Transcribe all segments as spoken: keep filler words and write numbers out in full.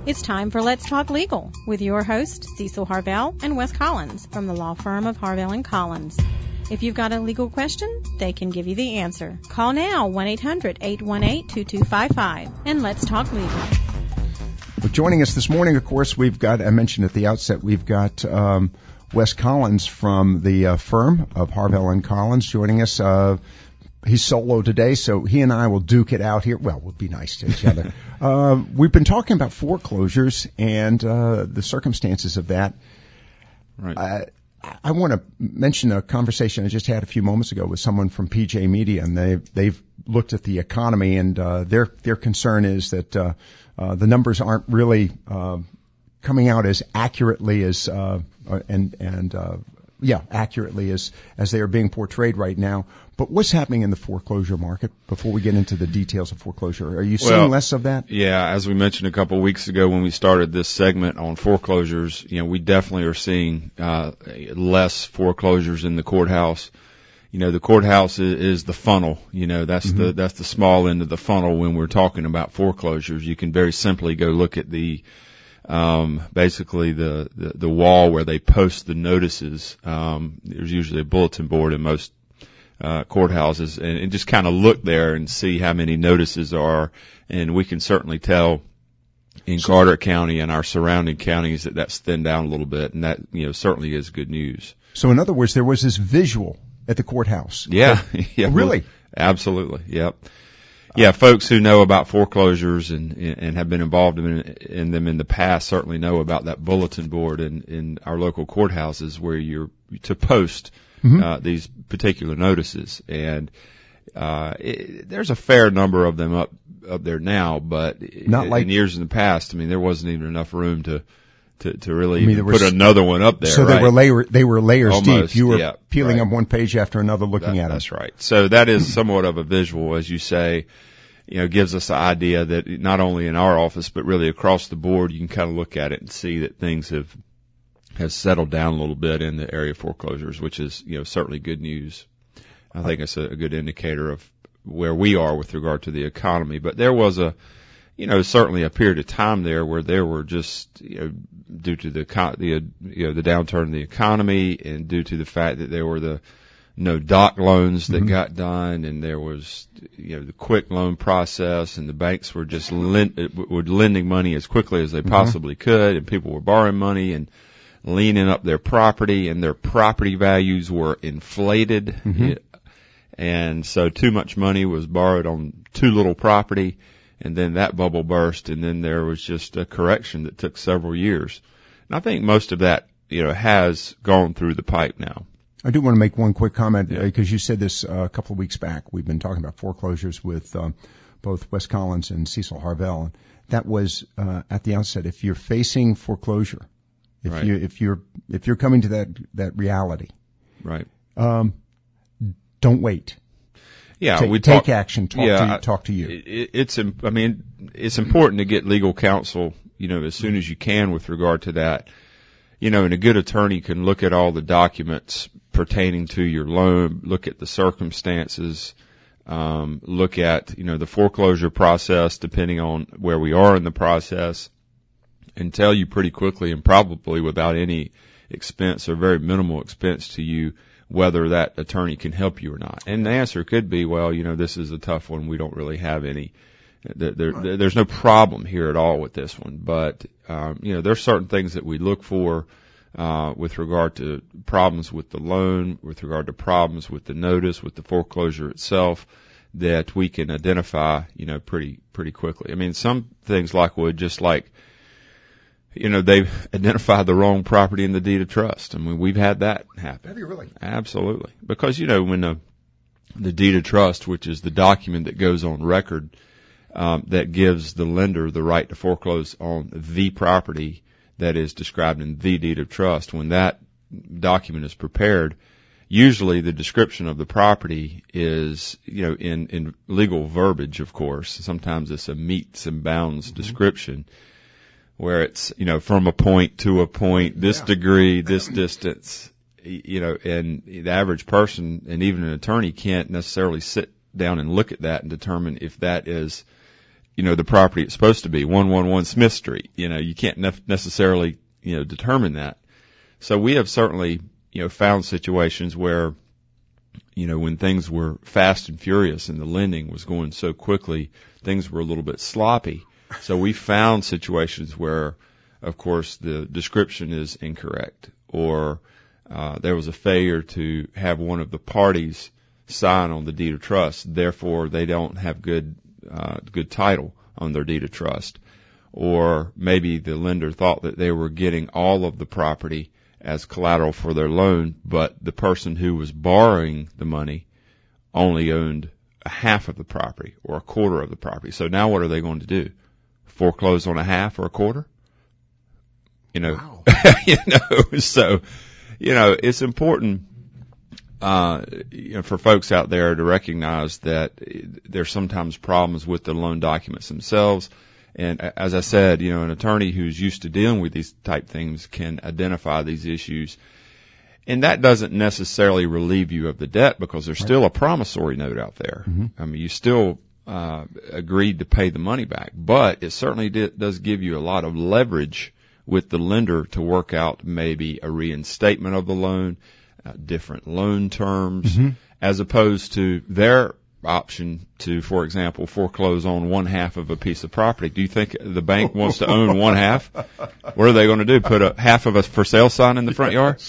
It's time for Let's Talk Legal with your host, Cecil Harvell and Wes Collins from the law firm of Harvell and Collins. If you've got a legal question, they can give you the answer. Call now, one eight hundred, eight one eight, two two five five, and let's talk legal. Well, joining us this morning, of course, we've got, I mentioned at the outset, we've got um, Wes Collins from the uh, firm of Harvell and Collins joining us. Uh, he's solo today, so he and I will duke it out here. Well, we'll be nice to each other. uh, we've been talking about foreclosures and uh, the circumstances of that. Right. Uh, I want to mention a conversation I just had a few moments ago with someone from P J Media, and they've, they've looked at the economy, and uh, their their concern is that uh, uh, the numbers aren't really uh, coming out as accurately as uh, and and uh, yeah, accurately as as they are being portrayed right now. But what's happening in the foreclosure market before we get into the details of foreclosure? Are you seeing well, less of that? Yeah, as we mentioned a couple of weeks ago when we started this segment on foreclosures, you know, we definitely are seeing uh less foreclosures in the courthouse. You know, the courthouse is, is the funnel. You know, that's mm-hmm. the that's the small end of the funnel when we're talking about foreclosures. You can very simply go look at the um basically the the, the wall where they post the notices. Um there's usually a bulletin board in most Uh, courthouses, and, and just kind of look there and see how many notices are, and we can certainly tell in Carter County and our surrounding counties that that's thinned down a little bit, and that, you know, certainly is good news. So in other words, there was this visual at the courthouse. Yeah. yeah. Really? Absolutely. Yep. Yeah, folks who know about foreclosures and, and have been involved in, in them in the past certainly know about that bulletin board in, in our local courthouses where you're to post Mm-hmm. Uh, these particular notices, and uh, it, there's a fair number of them up up there now. But Not in, like, in years in the past, I mean, there wasn't even enough room to to, to really I mean, even was, put another one up there. So right? they were layer they were layers Almost, deep. You were yeah, peeling right. up one page after another, looking that, at them. That's right. So that is somewhat of a visual, as you say. You know, gives us the idea that not only in our office but really across the board, you can kind of look at it and see that things have. has settled down a little bit in the area of foreclosures, which is, you know, certainly good news. I think it's a, a good indicator of where we are with regard to the economy. But there was a, you know, certainly a period of time there where there were just, you know, due to the, the you know, the downturn in the economy and due to the fact that there were the no doc loans that mm-hmm. got done, and there was, you know, the quick loan process, and the banks were just lend, were lending money as quickly as they mm-hmm. possibly could, and people were borrowing money and leaning up their property, and their property values were inflated. Mm-hmm. And so too much money was borrowed on too little property, and then that bubble burst, and then there was just a correction that took several years. And I think most of that, you know, has gone through the pipe now. I do want to make one quick comment, yeah. because you said this uh, a couple of weeks back. We've been talking about foreclosures with um, both Wes Collins and Cecil Harvell. That was uh, at the outset. If you're facing foreclosure, If right. you if you're if you're coming to that that reality, right? Um, don't wait. Yeah, take, we take talk, action. Talk yeah, to you, talk to you. It, it's I mean it's important to get legal counsel, you know, as soon as you can with regard to that. You know, and a good attorney can look at all the documents pertaining to your loan, look at the circumstances, um, look at, you know, the foreclosure process depending on where we are in the process, and tell you pretty quickly and probably without any expense or very minimal expense to you whether that attorney can help you or not. And the answer could be, well, you know, this is a tough one. We don't really have any, there, there, there's no problem here at all with this one. But, um, you know, there's certain things that we look for, uh, with regard to problems with the loan, with regard to problems with the notice, with the foreclosure itself, that we can identify, you know, pretty, pretty quickly. I mean, some things like would just like, you know, they've identified the wrong property in the deed of trust. I mean, we've had that happen. Have you really? Absolutely. Because, you know, when the, the deed of trust, which is the document that goes on record, um, that gives the lender the right to foreclose on the property that is described in the deed of trust, when that document is prepared, usually the description of the property is, you know, in, in legal verbiage, of course. Sometimes it's a metes and bounds mm-hmm. description, where it's, you know, from a point to a point, this yeah. degree, this distance, you know, and the average person and even an attorney can't necessarily sit down and look at that and determine if that is, you know, the property it's supposed to be, one one one Smith Street. You know, you can't nef- necessarily, you know, determine that. So we have certainly, you know, found situations where, you know, when things were fast and furious and the lending was going so quickly, things were a little bit sloppy. So we found situations where, of course, the description is incorrect, or uh, there was a failure to have one of the parties sign on the deed of trust. Therefore, they don't have good uh, good title on their deed of trust. Or maybe the lender thought that they were getting all of the property as collateral for their loan, but the person who was borrowing the money only owned a half of the property or a quarter of the property. So now what are they going to do? Foreclose on a half or a quarter? You know, wow. you know, so, you know, it's important, uh, you know, for folks out there to recognize that there's sometimes problems with the loan documents themselves. And as I said, you know, an attorney who's used to dealing with these type things can identify these issues. And that doesn't necessarily relieve you of the debt, because there's still a promissory note out there. Mm-hmm. I mean, you still uh agreed to pay the money back, but it certainly did, does give you a lot of leverage with the lender to work out maybe a reinstatement of the loan, uh, different loan terms, mm-hmm. as opposed to their option to, for example, foreclose on one half of a piece of property. Do you think the bank wants to own one half? What are they going to do? Put a half of a for sale sign in the front yard?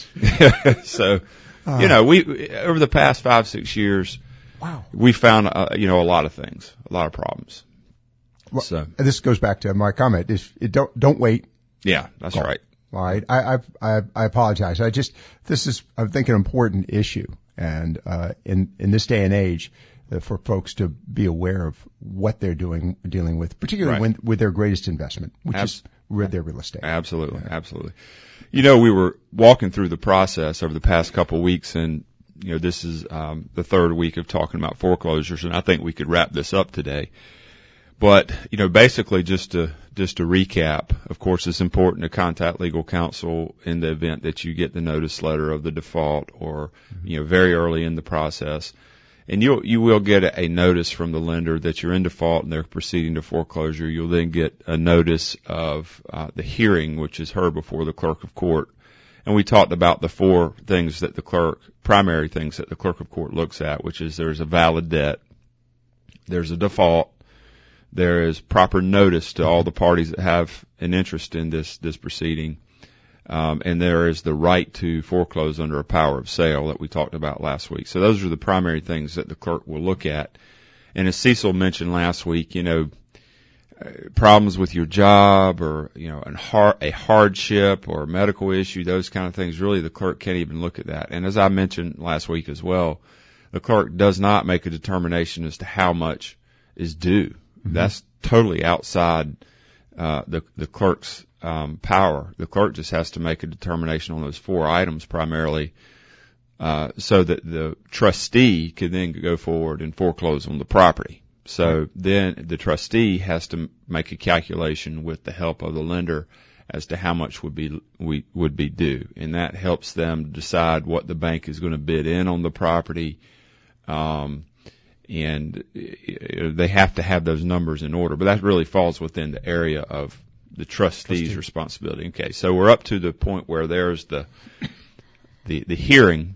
So, uh, you know, we, over the past five, six years, wow, we found, uh, you know, a lot of things, a lot of problems. Well, so this goes back to my comment. Is it don't, don't wait. Yeah, that's Call. right. All right. I, I, I apologize. I just, this is, I think, an important issue. And, uh, in, in this day and age, uh, for folks to be aware of what they're doing, dealing with, particularly right. when, with their greatest investment, which Ab- is their real estate. Absolutely. Yeah. Absolutely. You know, we were walking through the process over the past couple of weeks, and, you know, this is, um, the third week of talking about foreclosures, and I think we could wrap this up today. But, you know, basically just to, just to recap, of course, it's important to contact legal counsel in the event that you get the notice letter of the default, or, you know, very early in the process. And you'll, you will get a notice from the lender that you're in default and they're proceeding to foreclosure. You'll then get a notice of, uh, the hearing, which is heard before the clerk of court. And we talked about the four things that the clerk, primary things that the clerk of court looks at, which is there's a valid debt, there's a default, there is proper notice to all the parties that have an interest in this, this proceeding. Um, and there is the right to foreclose under a power of sale that we talked about last week. So those are the primary things that the clerk will look at. And as Cecil mentioned last week, you know, uh, problems with your job, or, you know, an har- a hardship or a medical issue, those kind of things, really the clerk can't even look at that. And as I mentioned last week as well, the clerk does not make a determination as to how much is due. Mm-hmm. That's totally outside uh the the clerk's um power. The clerk just has to make a determination on those four items primarily, uh so that the trustee can then go forward and foreclose on the property. So right. Then the trustee has to make a calculation with the help of the lender as to how much would be we would be due, and that helps them decide what the bank is going to bid in on the property. Um And they have to have those numbers in order, but that really falls within the area of the trustee's Trustee. responsibility. Okay, so we're up to the point where there's the the, the hearing,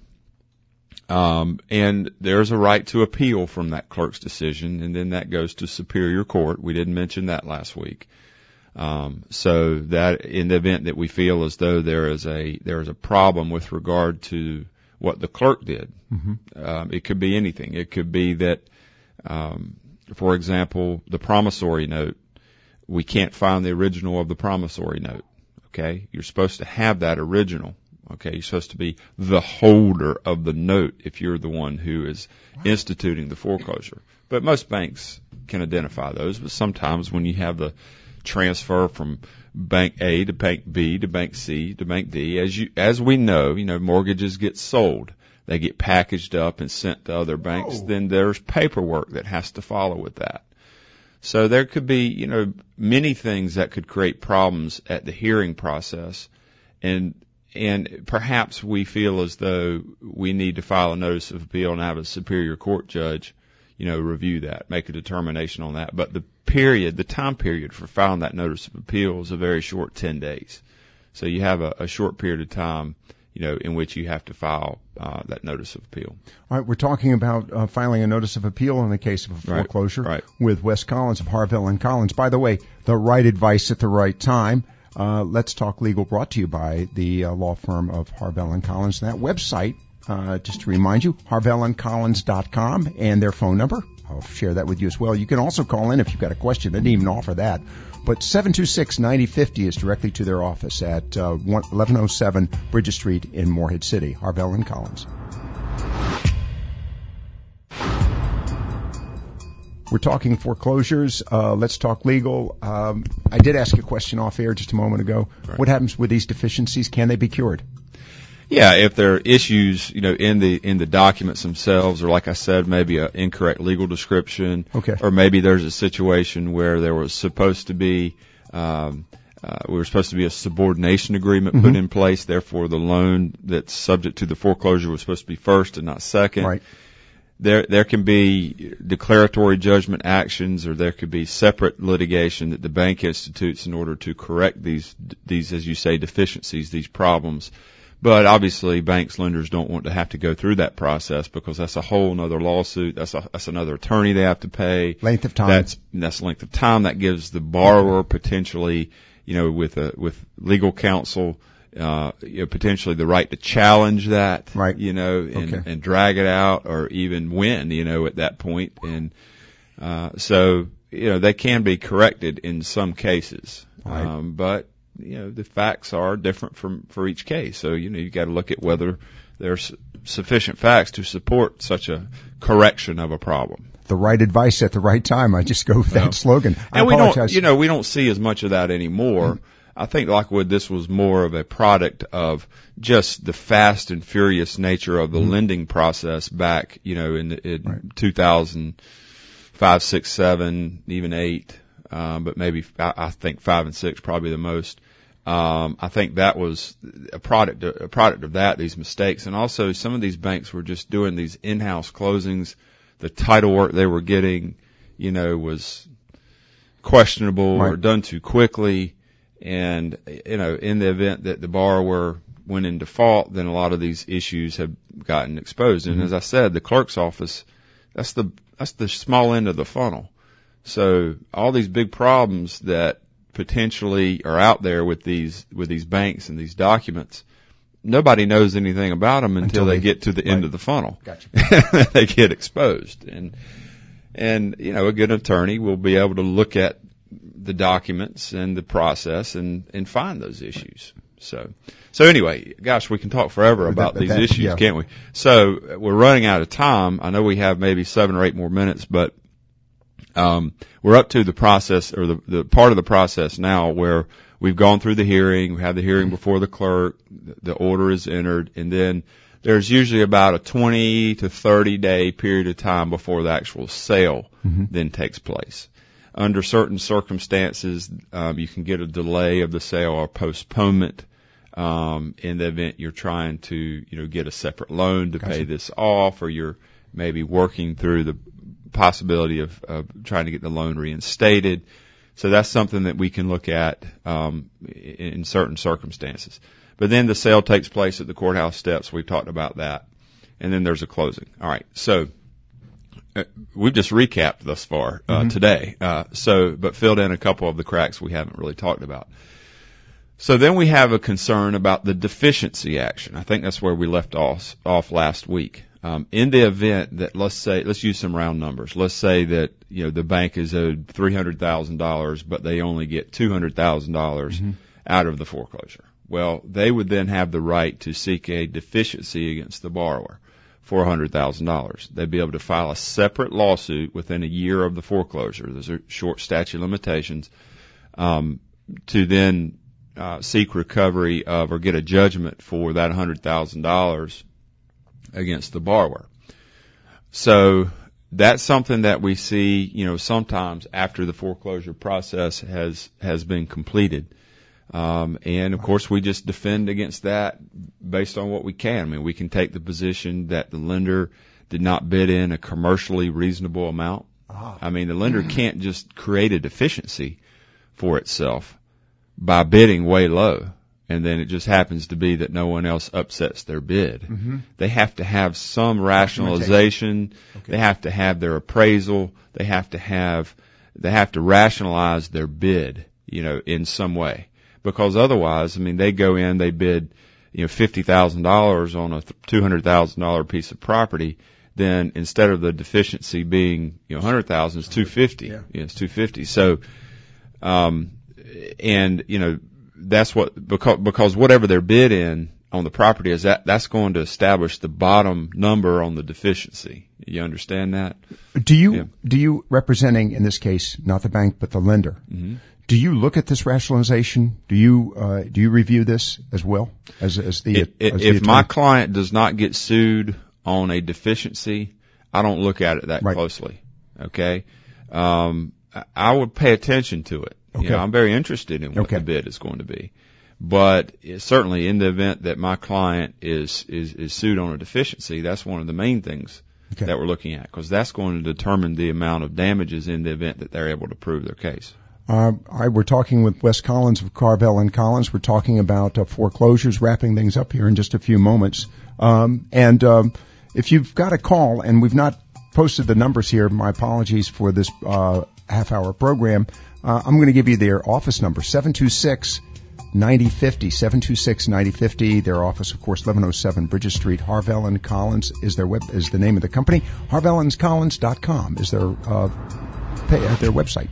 um, and there's a right to appeal from that clerk's decision, and then that goes to Superior Court. We didn't mention that last week. Um, so that in the event that we feel as though there is a there is a problem with regard to what the clerk did. Mm-hmm. Um, it could be anything. It could be that, um, for example, the promissory note, we can't find the original of the promissory note. Okay. You're supposed to have that original. Okay. You're supposed to be the holder of the note if you're the one who is wow. instituting the foreclosure. But most banks can identify those, but sometimes when you have the transfer from Bank A to Bank B to Bank C to Bank D, as you, as we know, you know, mortgages get sold. They get packaged up and sent to other banks. Oh. Then there's paperwork that has to follow with that. So there could be, you know, many things that could create problems at the hearing process. And, and perhaps we feel as though we need to file a notice of appeal and have a Superior Court judge, you know, review that, make a determination on that. But the period, the time period for filing that notice of appeal is a very short ten days. So you have a, a short period of time, you know, in which you have to file uh, that notice of appeal. All right, we're talking about uh, filing a notice of appeal in the case of a foreclosure right, right. with Wes Collins of Harvell and Collins. By the way, the right advice at the right time. Uh, Let's Talk Legal, brought to you by the uh, law firm of Harvell and Collins. And that website, uh, just to remind you, harvell and collins dot com, and their phone number. I'll share that with you as well. You can also call in if you've got a question. They didn't even offer that. But seven two six, nine zero five zero is directly to their office at uh, eleven oh seven Bridges Street in Morehead City, Harvell and Collins. We're talking foreclosures. Uh, let's talk legal. Um, I did ask a question off air just a moment ago. Right. What happens with these deficiencies? Can they be cured? Yeah, if there are issues, you know, in the in the documents themselves, or like I said, maybe an incorrect legal description, okay, or maybe there's a situation where there was supposed to be, um, uh, we were supposed to be a subordination agreement mm-hmm. put in place. Therefore, the loan that's subject to the foreclosure was supposed to be first and not second. Right. There, there can be declaratory judgment actions, or there could be separate litigation that the bank institutes in order to correct these, these, as you say, deficiencies, these problems. But obviously, banks, lenders don't want to have to go through that process, because that's a whole other lawsuit. That's a, that's another attorney they have to pay. Length of time. That's, that's length of time. That gives the borrower potentially, you know, with a, with legal counsel, uh, you know, potentially the right to challenge that, right. you know, and, okay. and drag it out, or even win, you know, at that point. And, uh, so, you know, they can be corrected in some cases. Right. Um, but, you know, the facts are different from, for each case. So, you know, you got to look at whether there's sufficient facts to support such a correction of a problem. The right advice at the right time. I just go with that well, slogan. I and apologize. we don't, you know, we don't see as much of that anymore. Mm-hmm. I think Lockwood, this was more of a product of just the fast and furious nature of the mm-hmm. lending process back, you know, in, in right. two thousand five, six, seven, even eight, um, but maybe I, I think five and six probably the most. Um, I think that was a product, a product of that, these mistakes. And also some of these banks were just doing these in-house closings. The title work they were getting, you know, was questionable right. or done too quickly. And, you know, in the event that the borrower went in default, then a lot of these issues have gotten exposed. And mm-hmm. as I said, the clerk's office, that's the, that's the small end of the funnel. So all these big problems that potentially are out there with these, with these banks and these documents, nobody knows anything about them until, until they, they get to the right. end of the funnel. Gotcha. They get exposed. And, and, you know, a good attorney will be able to look at the documents and the process and, and find those issues. So, so anyway, gosh, we can talk forever about that, these that, issues, yeah. can't we? So we're running out of time. I know we have maybe seven or eight more minutes, but, um, we're up to the process, or the, the part of the process now where we've gone through the hearing. We have the hearing before the clerk. The order is entered, and then there's usually about a twenty to thirty day period of time before the actual sale mm-hmm. then takes place. Under certain circumstances, um, you can get a delay of the sale or postponement, um, in the event you're trying to, you know, get a separate loan to gotcha. Pay this off, or you're maybe working through the possibility of, of trying to get the loan reinstated. So that's something that we can look at, um, in, in certain circumstances. But then the sale takes place at the courthouse steps. We've talked about that. And then there's a closing. All right. So, Uh, we've just recapped thus far uh, mm-hmm. today, uh, so but filled in a couple of the cracks we haven't really talked about. So then we have a concern about the deficiency action. I think that's where we left off, off last week. Um, in the event that, let's say, let's use some round numbers. Let's say that, you know, the bank is owed three hundred thousand dollars, but they only get two hundred thousand dollars mm-hmm. out of the foreclosure. Well, they would then have the right to seek a deficiency against the borrower for one hundred thousand dollars. They'd be able to file a separate lawsuit within a year of the foreclosure. Those are short statute of limitations, um, to then uh, seek recovery of or get a judgment for that one hundred thousand dollars against the borrower. So that's something that we see, you know, sometimes after the foreclosure process has has been completed. Um, and of course we just defend against that based on what we can. I mean, we can take the position that the lender did not bid in a commercially reasonable amount. Ah. I mean, the lender can't just create a deficiency for itself by bidding way low, and then it just happens to be that no one else upsets their bid. Mm-hmm. They have to have some rationalization. Okay. They have to have their appraisal. They have to have, they have to rationalize their bid, you know, in some way. Because otherwise, I mean, they go in, they bid, you know, fifty thousand dollars on a two hundred thousand dollars piece of property. Then instead of the deficiency being, you know, one hundred thousand dollars, it's two hundred fifty thousand dollars. Yeah. Yeah, it's two hundred fifty thousand dollars. So, um, and, you know, that's what, because, because whatever their bid in on the property is, that, that's going to establish the bottom number on the deficiency. You understand that? Do you, Yeah. do you, representing, in this case, not the bank, but the lender, Mm-hmm. do you look at this rationalization? Do you, uh, do you review this as well as, as the, If, as the if my attorney? client does not get sued on a deficiency, I don't look at it that Right. closely. Okay. Um, I- I would pay attention to it. Okay. You know, I'm very interested in what Okay. the bid is going to be. But certainly in the event that my client is, is, is sued on a deficiency, that's one of the main things Okay. that we're looking at, because that's going to determine the amount of damages in the event that they're able to prove their case. Uh, I, we're talking with Wes Collins of Carvel and Collins. We're talking about uh, foreclosures, wrapping things up here in just a few moments. Um, and um, if you've got a call, and we've not posted the numbers here, my apologies for this uh, half-hour program. Uh, I'm going to give you their office number, seven two six, nine zero five zero, seven two six, nine zero five zero. Their office, of course, eleven oh seven Bridges Street. Harvel and Collins is their web, is the name of the company. harvel and collins dot com is their uh, pay, uh, their website.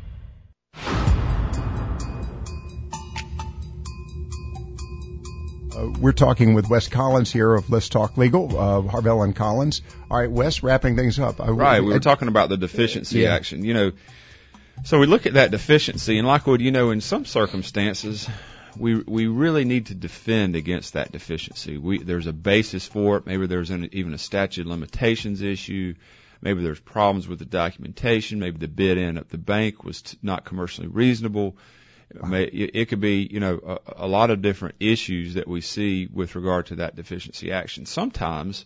Uh, we're talking with Wes Collins here of Let's Talk Legal, uh, Harvel and Collins. All right, Wes, wrapping things up. Uh, Right. We I- were talking about the deficiency Yeah. action. You know, so we look at that deficiency, and Lockwood, you know, in some circumstances, we we really need to defend against that deficiency. We there's a basis for it. Maybe there's an, even a statute of limitations issue. Maybe there's problems with the documentation. Maybe the bid in at the bank was t- not commercially reasonable. It may, it, it could be, you know, a, a lot of different issues that we see with regard to that deficiency action. Sometimes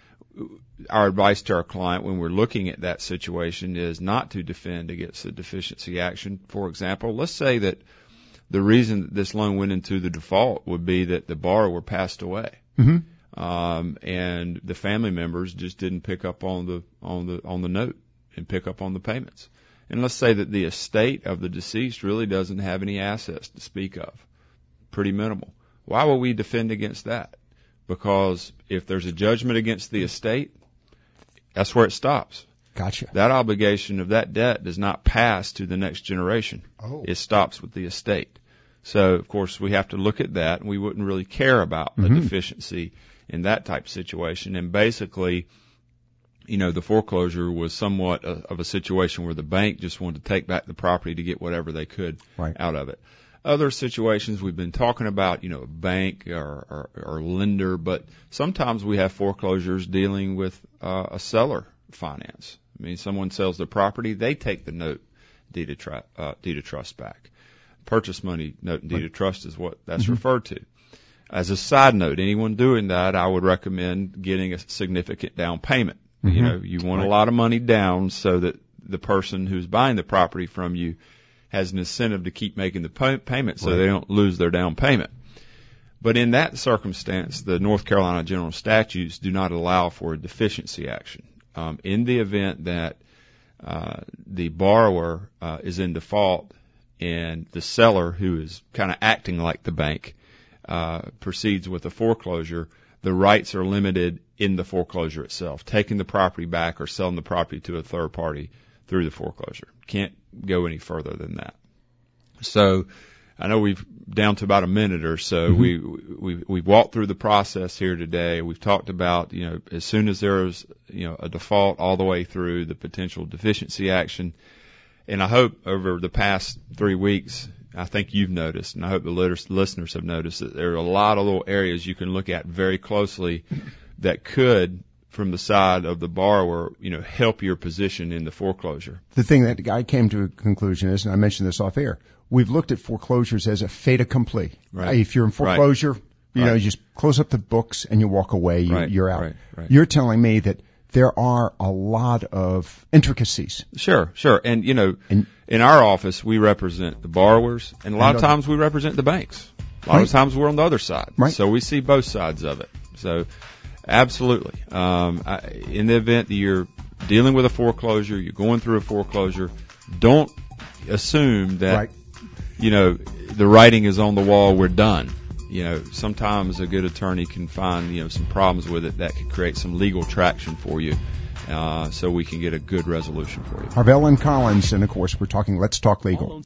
our advice to our client when we're looking at that situation is not to defend against the deficiency action. For example, let's say that the reason that this loan went into the default would be that the borrower passed away. Mm-hmm. Um, and the family members just didn't pick up on the, on the, on the note and pick up on the payments. And let's say that the estate of the deceased really doesn't have any assets to speak of. Pretty minimal. Why would we defend against that? Because if there's a judgment against the estate, that's where it stops. Gotcha. That obligation of that debt does not pass to the next generation. Oh. It stops with the estate. So, of course, we have to look at that, and we wouldn't really care about Mm-hmm. a deficiency in that type of situation. And basically, you know, the foreclosure was somewhat a, of a situation where the bank just wanted to take back the property to get whatever they could Right. out of it. Other situations we've been talking about, you know, a bank or, or, or lender, but sometimes we have foreclosures dealing with uh, a seller finance. I mean, someone sells their property, they take the note deed of, tru- uh, deed of trust back. Purchase money note and deed of trust is what that's Mm-hmm. referred to. As a side note, anyone doing that, I would recommend getting a significant down payment. Mm-hmm. You know, you want Right. a lot of money down so that the person who's buying the property from you has an incentive to keep making the pay- payment so Right. they don't lose their down payment. But in that circumstance, the North Carolina general statutes do not allow for a deficiency action. Um, in the event that uh, the borrower uh, is in default and the seller, who is kind of acting like the bank, uh, proceeds with a foreclosure, the rights are limited in the foreclosure itself, taking the property back or selling the property to a third party through the foreclosure. Can't go any further than that. So I know we've down to about a minute or so. Mm-hmm. We, we, we've walked through the process here today. We've talked about, you know, as soon as there is, you know, a default all the way through the potential deficiency action. And I hope over the past three weeks, I think you've noticed, and I hope the listeners have noticed, that there are a lot of little areas you can look at very closely that could, from the side of the borrower, you know, help your position in the foreclosure. The thing that I came to a conclusion is, and I mentioned this off air, we've looked at foreclosures as a fait accompli. Right. If you're in foreclosure, right. you know, right. you just close up the books and you walk away. You, right. You're out. Right. Right. You're telling me that there are a lot of intricacies. Sure, sure. And, you know, And- in our office, we represent the borrowers, and a lot of times we represent the banks. A lot Right. of times we're on the other side. Right. So we see both sides of it. So, absolutely. Um, I, in the event that you're dealing with a foreclosure, you're going through a foreclosure, don't assume that, Right. you know, the writing is on the wall, we're done. You know, sometimes a good attorney can find, you know, some problems with it that could create some legal traction for you, uh, so we can get a good resolution for you. Harvell and Collins, and of course we're talking Let's Talk Legal.